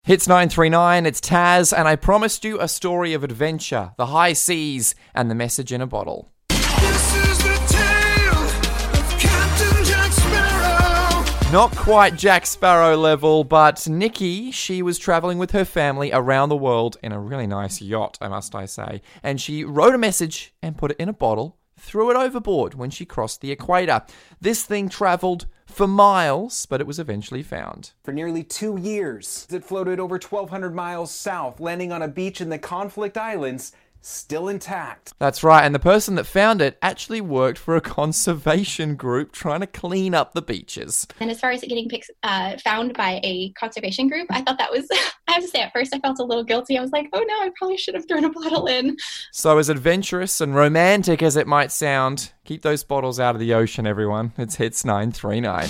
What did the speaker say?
Hits 939, it's Taz, and I promised you a story of adventure, the high seas, and the message in a bottle. This is the tale of Captain Jack Sparrow. Not quite Jack Sparrow level, but Nikki, she was traveling with her family around the world in a really nice yacht, I say. And she wrote a message and put it in a bottle, threw it overboard when she crossed the equator. This thing traveled for miles, but it was eventually found. For nearly 2 years, it floated over 1,200 miles south, landing on a beach in the Conflict Islands, still intact. That's right, and the person that found it actually worked for a conservation group trying to clean up the beaches. And as far as it getting found by a conservation group, I thought that was, I have to say, at first I felt a little guilty. I was like, oh no, I probably should have thrown a bottle in. So as adventurous and romantic as it might sound, keep those bottles out of the ocean, everyone. It's Hits 939.